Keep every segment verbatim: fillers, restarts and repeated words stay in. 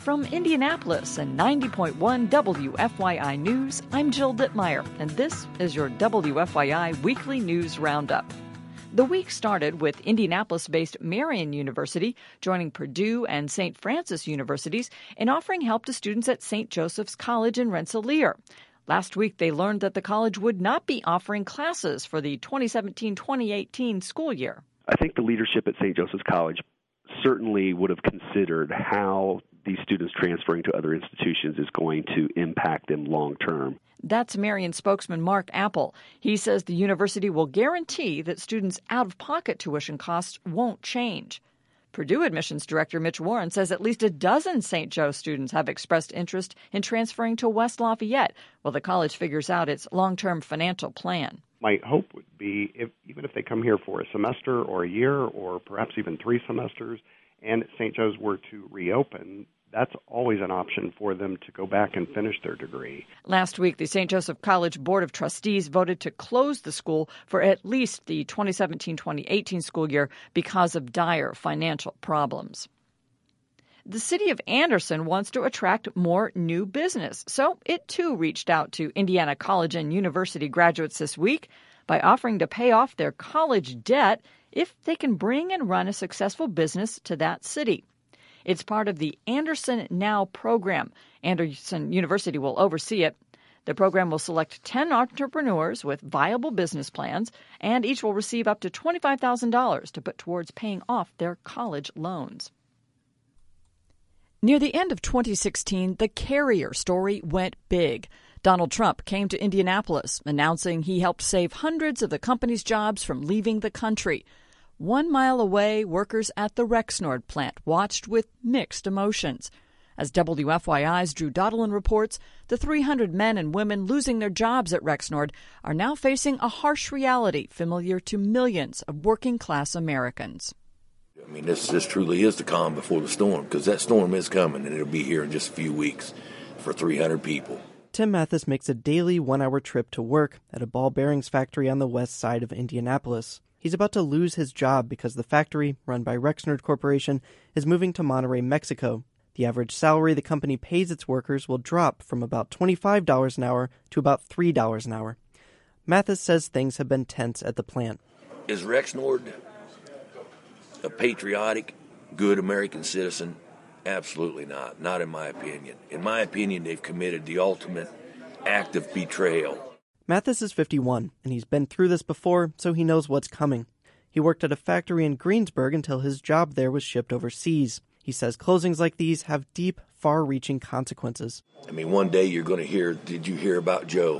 From Indianapolis and ninety point one W F Y I News, I'm Jill Dittmeyer, and this is your W F Y I Weekly News Roundup. The week started with Indianapolis-based Marian University joining Purdue and Saint Francis Universities in offering help to students at Saint Joseph's College in Rensselaer. Last week, they learned that the college would not be offering classes for the twenty seventeen twenty eighteen school year. I think the leadership at Saint Joseph's College certainly would have considered how these students transferring to other institutions is going to impact them long term. That's Marian spokesman Mark Apple. He says the university will guarantee that students' out-of-pocket tuition costs won't change. Purdue admissions director Mitch Warren says at least a dozen Saint Joe students have expressed interest in transferring to West Lafayette while the college figures out its long-term financial plan. My hope would be, if, even if they come here for a semester or a year or perhaps even three semesters, and Saint Joe's were to reopen, that's always an option for them to go back and finish their degree. Last week, the Saint Joseph College Board of Trustees voted to close the school for at least the twenty seventeen twenty eighteen school year because of dire financial problems. The city of Anderson wants to attract more new business, so it too reached out to Indiana College and University graduates this week by offering to pay off their college debt if they can bring and run a successful business to that city. It's part of the Anderson Now program. Anderson University will oversee it. The program will select ten entrepreneurs with viable business plans, and each will receive up to twenty-five thousand dollars to put towards paying off their college loans. Near the end of twenty sixteen, the Carrier story went big. Donald Trump came to Indianapolis, announcing he helped save hundreds of the company's jobs from leaving the country. One mile away, workers at the Rexnord plant watched with mixed emotions. As W F Y I's Drew Dottelin reports, the three hundred men and women losing their jobs at Rexnord are now facing a harsh reality familiar to millions of working-class Americans. I mean, this, this truly is the calm before the storm, because that storm is coming, and it'll be here in just a few weeks for three hundred people. Tim Mathis makes a daily one-hour trip to work at a ball bearings factory on the west side of Indianapolis. He's about to lose his job because the factory, run by Rexnord Corporation, is moving to Monterrey, Mexico. The average salary the company pays its workers will drop from about twenty-five dollars an hour to about three dollars an hour. Mathis says things have been tense at the plant. Is Rexnord a patriotic, good American citizen? Absolutely not. Not in my opinion. In my opinion, they've committed the ultimate act of betrayal. Mathis is fifty-one, and he's been through this before, so he knows what's coming. He worked at a factory in Greensburg until his job there was shipped overseas. He says closings like these have deep, far-reaching consequences. I mean, one day you're going to hear, did you hear about Joe?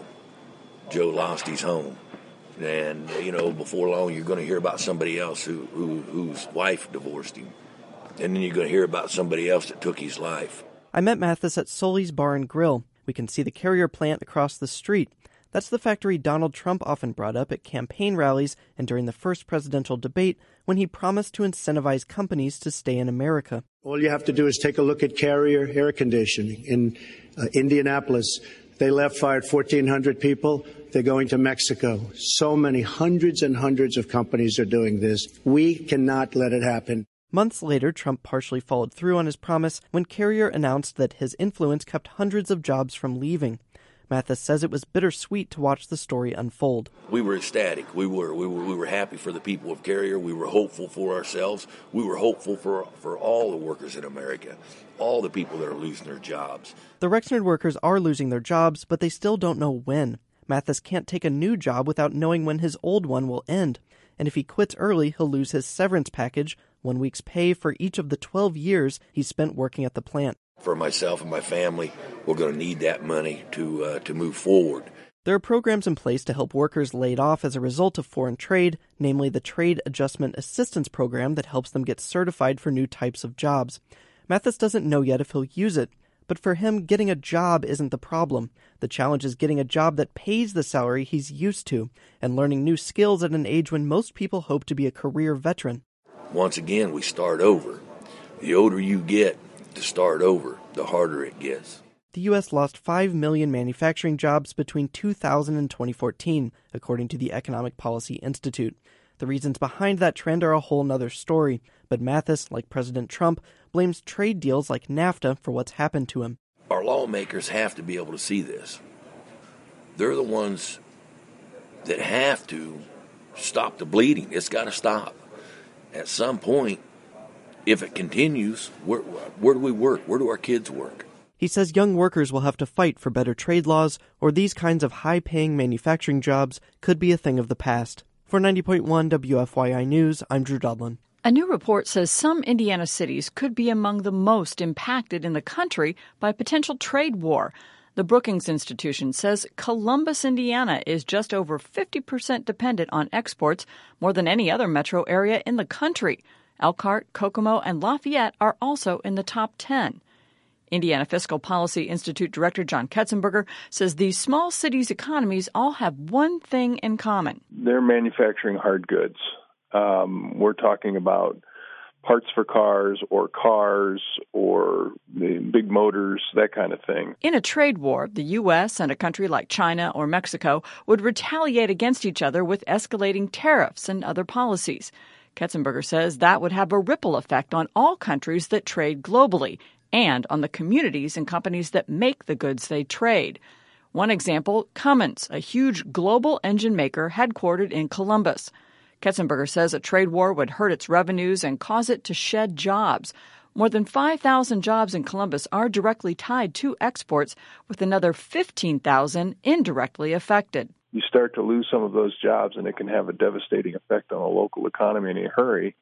Joe lost his home. And, you know, before long you're going to hear about somebody else who, who whose wife divorced him. And then you're going to hear about somebody else that took his life. I met Mathis at Sully's Bar and Grill. We can see the Carrier plant across the street. That's the factory Donald Trump often brought up at campaign rallies and during the first presidential debate when he promised to incentivize companies to stay in America. All you have to do is take a look at Carrier Air Conditioning in uh, Indianapolis. They left, fired fourteen hundred people. They're going to Mexico. So many, hundreds and hundreds of companies are doing this. We cannot let it happen. Months later, Trump partially followed through on his promise when Carrier announced that his influence kept hundreds of jobs from leaving. Mathis says it was bittersweet to watch the story unfold. We were ecstatic. We were, we were we were happy for the people of Carrier. We were hopeful for ourselves. We were hopeful for, for all the workers in America, all the people that are losing their jobs. The Rexnord workers are losing their jobs, but they still don't know when. Mathis can't take a new job without knowing when his old one will end. And if he quits early, he'll lose his severance package, one week's pay for each of the twelve years he spent working at the plant. For myself and my family, we're going to need that money to uh, to move forward. There are programs in place to help workers laid off as a result of foreign trade, namely the Trade Adjustment Assistance Program that helps them get certified for new types of jobs. Mathis doesn't know yet if he'll use it, but for him, getting a job isn't the problem. The challenge is getting a job that pays the salary he's used to and learning new skills at an age when most people hope to be a career veteran. Once again, we start over. The older you get to start over, the harder it gets. The U S lost five million manufacturing jobs between two thousand and twenty fourteen, according to the Economic Policy Institute. The reasons behind that trend are a whole nother story, but Mathis, like President Trump, blames trade deals like NAFTA for what's happened to him. Our lawmakers have to be able to see this. They're the ones that have to stop the bleeding. It's got to stop. At some point, if it continues, where, where do we work? Where do our kids work? He says young workers will have to fight for better trade laws, or these kinds of high-paying manufacturing jobs could be a thing of the past. For ninety point one W F Y I News, I'm Drew Dudlin. A new report says some Indiana cities could be among the most impacted in the country by a potential trade war. The Brookings Institution says Columbus, Indiana is just over fifty percent dependent on exports, more than any other metro area in the country. Elkhart, Kokomo, and Lafayette are also in the top ten. Indiana Fiscal Policy Institute Director John Ketzenberger says these small cities' economies all have one thing in common. They're manufacturing hard goods. Um, we're talking about parts for cars or cars or the big motors, that kind of thing. In a trade war, the U S and a country like China or Mexico would retaliate against each other with escalating tariffs and other policies. Ketzenberger says that would have a ripple effect on all countries that trade globally and on the communities and companies that make the goods they trade. One example, Cummins, a huge global engine maker headquartered in Columbus. Ketzenberger says a trade war would hurt its revenues and cause it to shed jobs. More than five thousand jobs in Columbus are directly tied to exports, with another fifteen thousand indirectly affected. You start to lose some of those jobs, and it can have a devastating effect on the local economy in a hurry.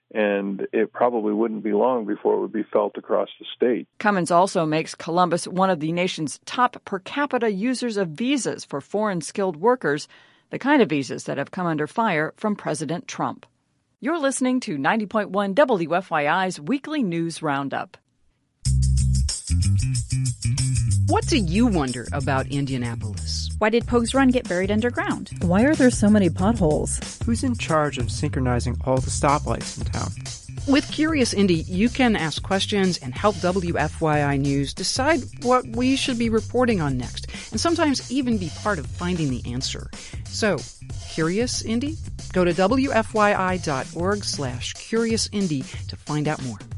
And it probably wouldn't be long before it would be felt across the state. Cummins also makes Columbus one of the nation's top per capita users of visas for foreign skilled workers, the kind of visas that have come under fire from President Trump. You're listening to ninety point one W F Y I's Weekly News Roundup. What do you wonder about Indianapolis? Why did Pogues Run get buried underground? Why are there so many potholes? Who's in charge of synchronizing all the stoplights in town? With Curious Indy, you can ask questions and help W F Y I News decide what we should be reporting on next, and sometimes even be part of finding the answer. So, Curious Indy? Go to W F Y I dot org slash Curious Indy to find out more.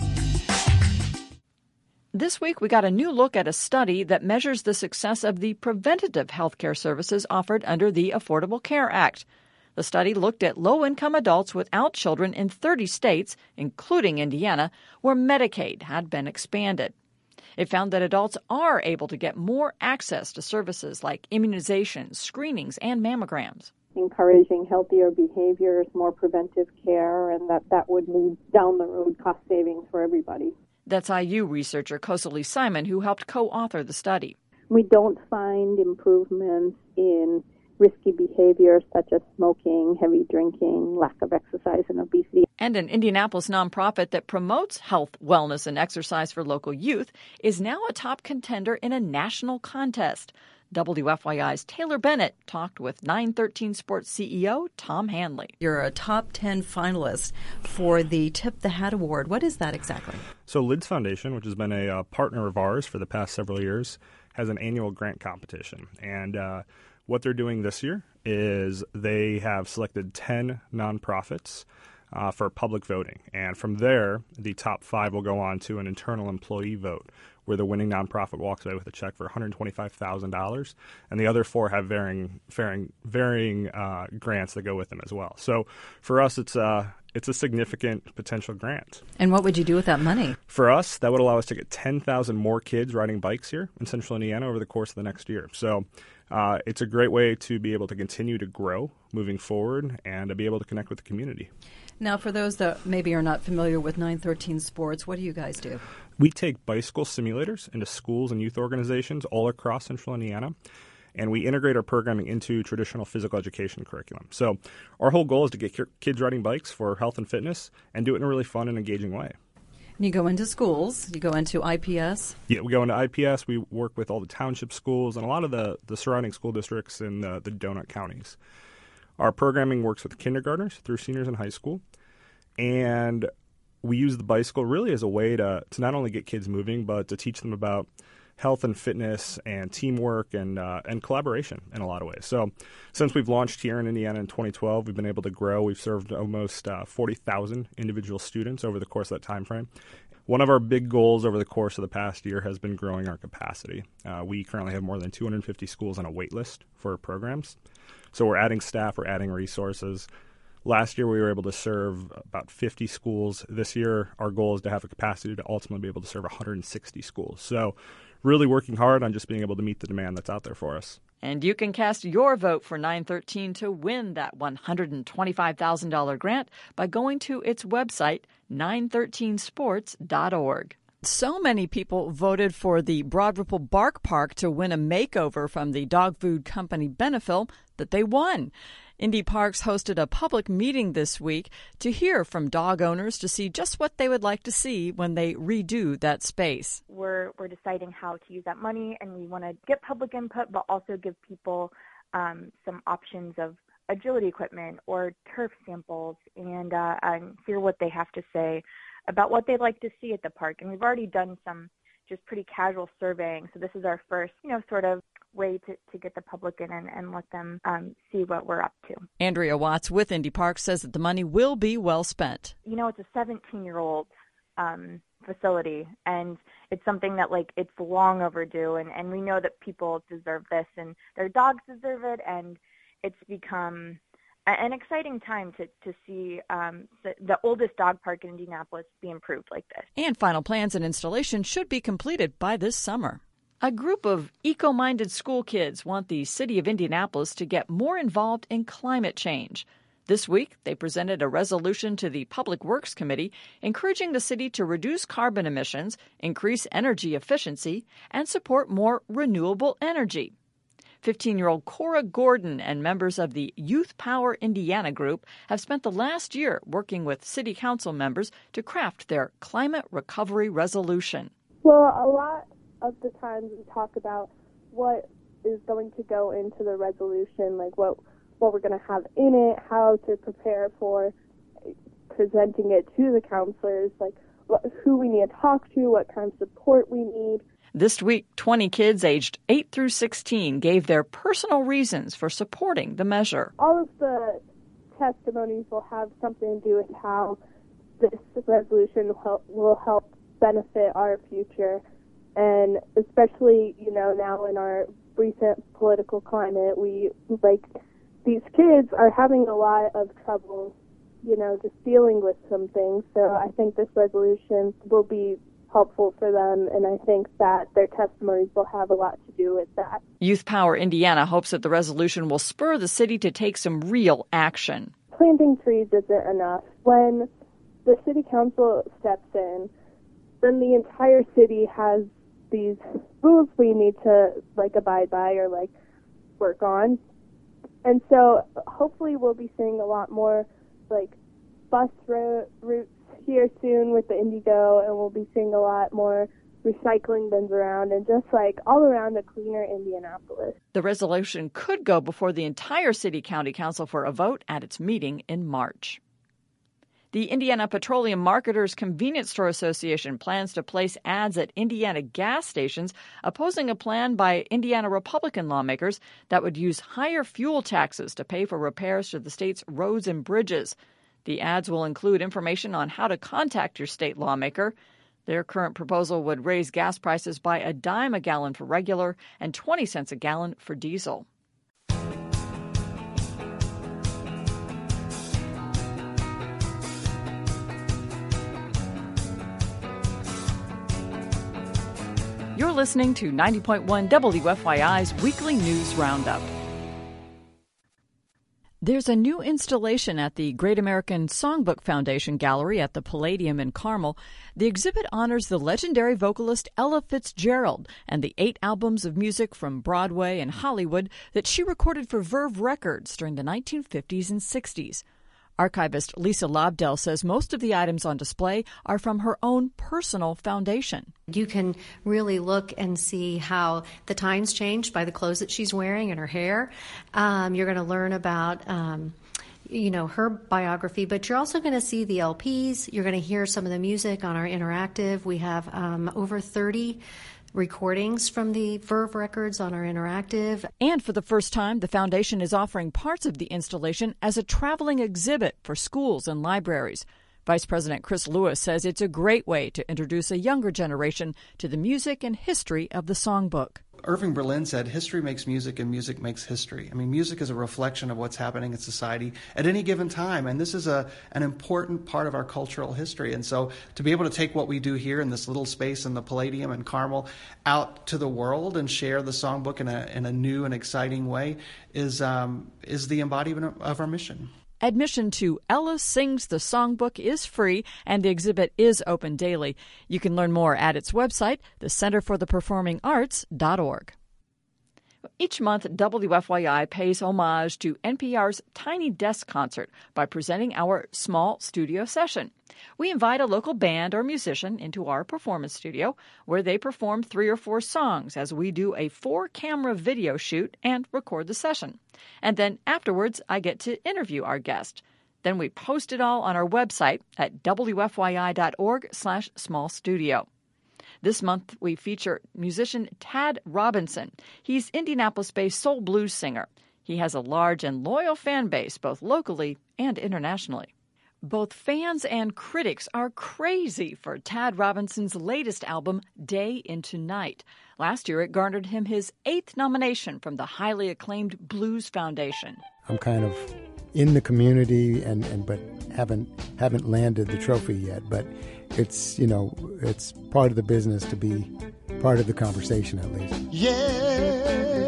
This week, we got a new look at a study that measures the success of the preventative health care services offered under the Affordable Care Act. The study looked at low-income adults without children in thirty states, including Indiana, where Medicaid had been expanded. It found that adults are able to get more access to services like immunizations, screenings, and mammograms. Encouraging healthier behaviors, more preventive care, and that, that would lead down the road cost savings for everybody. That's I U researcher Kosali Simon, who helped co-author the study. We don't find improvements in risky behaviors such as smoking, heavy drinking, lack of exercise, and obesity. And an Indianapolis nonprofit that promotes health, wellness, and exercise for local youth is now a top contender in a national contest. W F Y I's Taylor Bennett talked with nine thirteen Sports C E O Tom Hanley. You're a top ten finalist for the Tip the Hat Award. What is that exactly? So Lids Foundation, which has been a uh, partner of ours for the past several years, has an annual grant competition. And uh, what they're doing this year is they have selected ten nonprofits uh, for public voting. And from there, the top five will go on to an internal employee vote, where the winning nonprofit walks away with a check for one hundred twenty-five thousand dollars, and the other four have varying varying, varying uh, grants that go with them as well. So for us, it's a, it's a significant potential grant. And what would you do with that money? For us, that would allow us to get ten thousand more kids riding bikes here in Central Indiana over the course of the next year. So uh, it's a great way to be able to continue to grow moving forward and to be able to connect with the community. Now, for those that maybe are not familiar with nine thirteen Sports, what do you guys do? We take bicycle simulators into schools and youth organizations all across Central Indiana, and we integrate our programming into traditional physical education curriculum. So our whole goal is to get kids riding bikes for health and fitness and do it in a really fun and engaging way. And you go into schools, you go into I P S? Yeah, we go into I P S. We work with all the township schools and a lot of the, the surrounding school districts in the, the donut counties. Our programming works with kindergartners through seniors in high school, and we use the bicycle really as a way to, to not only get kids moving, but to teach them about health and fitness and teamwork and uh, and collaboration in a lot of ways. So since we've launched here in Indiana in twenty twelve, we've been able to grow. We've served almost uh, forty thousand individual students over the course of that time frame. One of our big goals over the course of the past year has been growing our capacity. Uh, we currently have more than two hundred fifty schools on a wait list for programs. So we're adding staff, we're adding resources. Last year, we were able to serve about fifty schools. This year, our goal is to have a capacity to ultimately be able to serve one hundred sixty schools. So really working hard on just being able to meet the demand that's out there for us. And you can cast your vote for nine thirteen to win that one hundred twenty-five thousand dollars grant by going to its website, nine thirteen sports dot org. So many people voted for the Broad Ripple Bark Park to win a makeover from the dog food company Benefil that they won. Indy Parks hosted a public meeting this week to hear from dog owners to see just what they would like to see when they redo that space. We're we're deciding how to use that money, and we want to get public input, but also give people um, some options of agility equipment or turf samples, and, uh, and hear what they have to say about what they'd like to see at the park. And we've already done some just pretty casual surveying, so this is our first, you know, sort of way to, to get the public in and, and let them um, see what we're up to. Andrea Watts with Indy Parks says that the money will be well spent. You know, it's a seventeen-year-old um, facility, and it's something that, like, it's long overdue, and, and we know that people deserve this, and their dogs deserve it, and it's become an exciting time to, to see um, the, the oldest dog park in Indianapolis be improved like this. And final plans and installation should be completed by this summer. A group of eco-minded school kids want the city of Indianapolis to get more involved in climate change. This week, they presented a resolution to the Public Works Committee encouraging the city to reduce carbon emissions, increase energy efficiency, and support more renewable energy. fifteen-year-old Cora Gordon and members of the Youth Power Indiana group have spent the last year working with city council members to craft their climate recovery resolution. Well, a lot of the times we talk about what is going to go into the resolution, like what what we're going to have in it, how to prepare for presenting it to the counselors, like what, who we need to talk to, what kind of support we need. This week, twenty kids aged eight through sixteen gave their personal reasons for supporting the measure. All of the testimonies will have something to do with how this resolution will help, will help benefit our future. And especially, you know, now in our recent political climate, we, like, these kids are having a lot of trouble, you know, just dealing with some things. So I think this resolution will be helpful for them, and I think that their testimonies will have a lot to do with that. Youth Power Indiana hopes that the resolution will spur the city to take some real action. Planting trees isn't enough. When the city council steps in, then the entire city has these rules we need to, like, abide by or, like, work on. And so hopefully we'll be seeing a lot more, like, bus ro- routes here soon with the Indigo, and we'll be seeing a lot more recycling bins around and just, like, all around a cleaner Indianapolis. The resolution could go before the entire city county council for a vote at its meeting in March. The Indiana Petroleum Marketers Convenience Store Association plans to place ads at Indiana gas stations opposing a plan by Indiana Republican lawmakers that would use higher fuel taxes to pay for repairs to the state's roads and bridges. The ads will include information on how to contact your state lawmaker. Their current proposal would raise gas prices by a dime a gallon for regular and twenty cents a gallon for diesel. You're listening to ninety point one W F Y I's Weekly News Roundup. There's a new installation at the Great American Songbook Foundation Gallery at the Palladium in Carmel. The exhibit honors the legendary vocalist Ella Fitzgerald and the eight albums of music from Broadway and Hollywood that she recorded for Verve Records during the nineteen fifties and sixties. Archivist Lisa Lobdell says most of the items on display are from her own personal foundation. You can really look and see how the times changed by the clothes that she's wearing and her hair. Um, you're going to learn about um, you know, her biography, but you're also going to see the L Ps. You're going to hear some of the music on our interactive. We have um, over thirty recordings from the Verve records on our interactive. And for the first time, the Foundation is offering parts of the installation as a traveling exhibit for schools and libraries. Vice President Chris Lewis says it's a great way to introduce a younger generation to the music and history of the songbook. Irving Berlin said, history makes music and music makes history. I mean, music is a reflection of what's happening in society at any given time, and this is a an important part of our cultural history. And so to be able to take what we do here in this little space in the Palladium and Carmel out to the world and share the songbook in a in a new and exciting way is um, is the embodiment of our mission. Admission to Ella Sings the Songbook is free, and the exhibit is open daily. You can learn more at its website, the Center for the Performing Arts dot org. Each month, W F Y I pays homage to N P R's Tiny Desk Concert by presenting our small studio session. We invite a local band or musician into our performance studio, where they perform three or four songs as we do a four-camera video shoot and record the session. And then afterwards, I get to interview our guest. Then we post it all on our website at W F Y I dot org slash small studio. This month, we feature musician Tad Robinson. He's Indianapolis-based soul blues singer. He has a large and loyal fan base, both locally and internationally. Both fans and critics are crazy for Tad Robinson's latest album, Day into Night. Last year, it garnered him his eighth nomination from the highly acclaimed Blues Foundation. I'm kind of in the community, and, and but haven't haven't landed the trophy yet. But it's, you know, it's part of the business to be part of the conversation, at least. Yeah.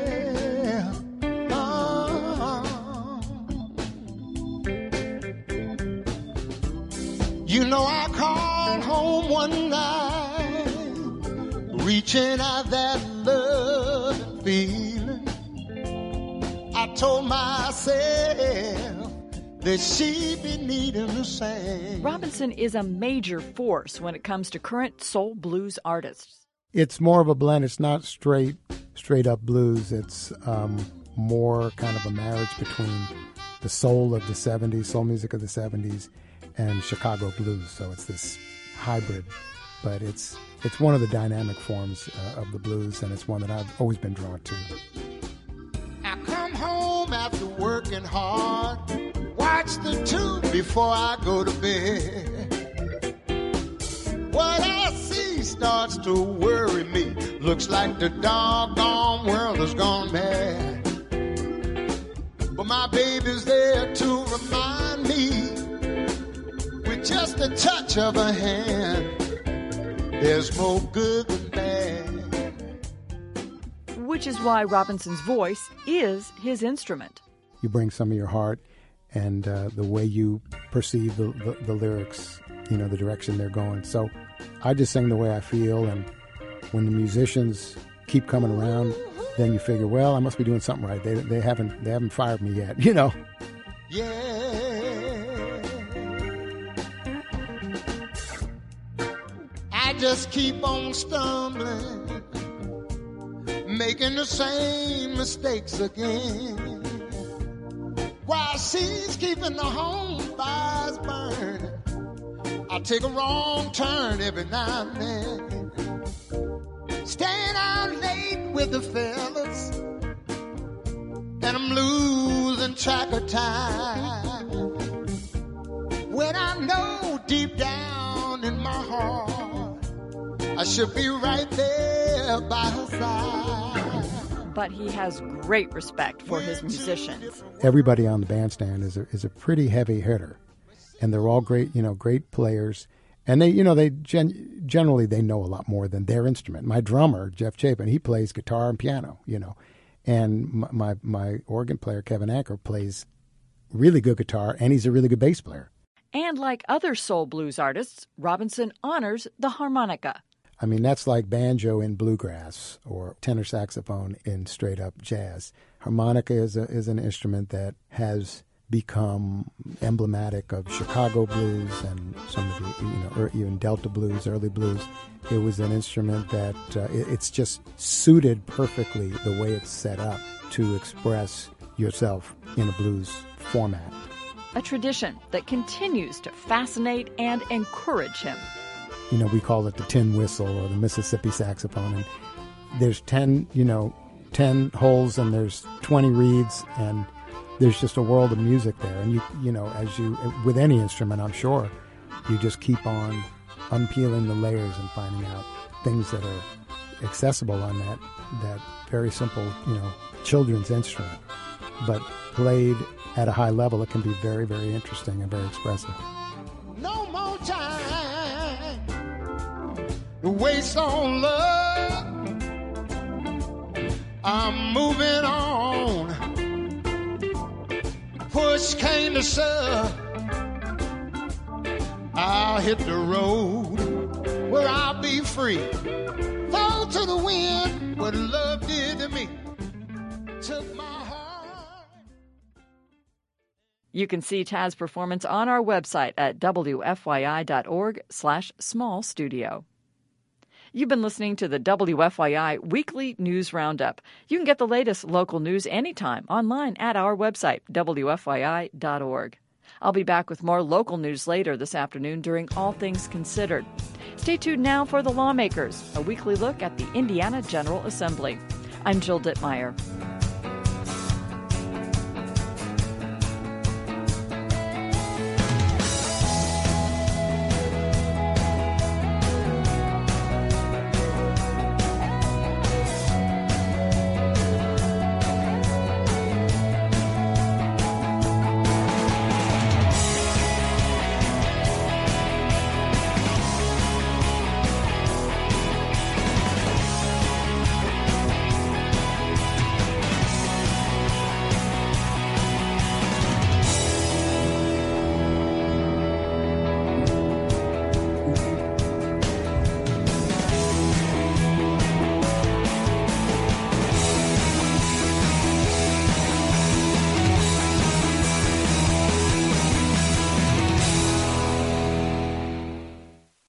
You know, I called home one night, reaching out that love and feeling. I told myself that she'd be needing the same. Robinson is a major force when it comes to current soul blues artists. It's more of a blend. It's not straight, straight up blues. It's um, more kind of a marriage between the soul of the seventies, soul music of the seventies, and Chicago blues. So it's this hybrid, but it's it's one of the dynamic forms uh, of the blues, and it's one that I've always been drawn to. I come home after working hard, watch the tube before I go to bed. What I see starts to worry me. Looks like the doggone world has gone mad. But my baby's there to remind me, with just a touch of a hand, there's more good than bad. Which is why Robinson's voice is his instrument. You bring some of your heart and uh, the way you perceive the, the, the lyrics, you know, the direction they're going. So I just sing the way I feel, and when the musicians keep coming around, then you figure, well, I must be doing something right. They they haven't they haven't fired me yet, you know. Yeah. I just keep on stumbling, making the same mistakes again, while she's keeping the home fires burning. I take a wrong turn every now and then, staying out late with the fellas, and I'm losing track of time, when I know deep down in my heart I should be right there by her side. But he has great respect for his musicians. Everybody on the bandstand is a, is a pretty heavy hitter, and they're all great, you know, great players. And they, you know, they gen- generally they know a lot more than their instrument. My drummer, Jeff Chapin, he plays guitar and piano, you know, and my my, my organ player, Kevin Anker, plays really good guitar, and he's a really good bass player. And like other soul blues artists, Robinson honors the harmonica. I mean, that's like banjo in bluegrass or tenor saxophone in straight-up jazz. Harmonica is a, is an instrument that has become emblematic of Chicago blues and some of the, you know, or even Delta blues, early blues. It was an instrument that uh, it, it's just suited perfectly the way it's set up to express yourself in a blues format. A tradition that continues to fascinate and encourage him. you know, we call it the tin whistle or the Mississippi saxophone. And there's ten, you know, ten holes and there's twenty reeds, and there's just a world of music there. And you, you know, as you, with any instrument, I'm sure, you just keep on unpeeling the layers and finding out things that are accessible on that, that very simple, you know, children's instrument. But played at a high level, it can be very, very interesting and very expressive. No more time to waste on love. I'm moving on. Push came to shove. I'll hit the road where I'll be free. Fall to the wind what love did to me. Took my heart. You can see Taz's performance on our website at W F Y I dot org slash small studio. You've been listening to the W F Y I Weekly News Roundup. You can get the latest local news anytime online at our website, W F Y I dot org. I'll be back with more local news later this afternoon during All Things Considered. Stay tuned now for The Lawmakers, a weekly look at the Indiana General Assembly. I'm Jill Dittmeyer.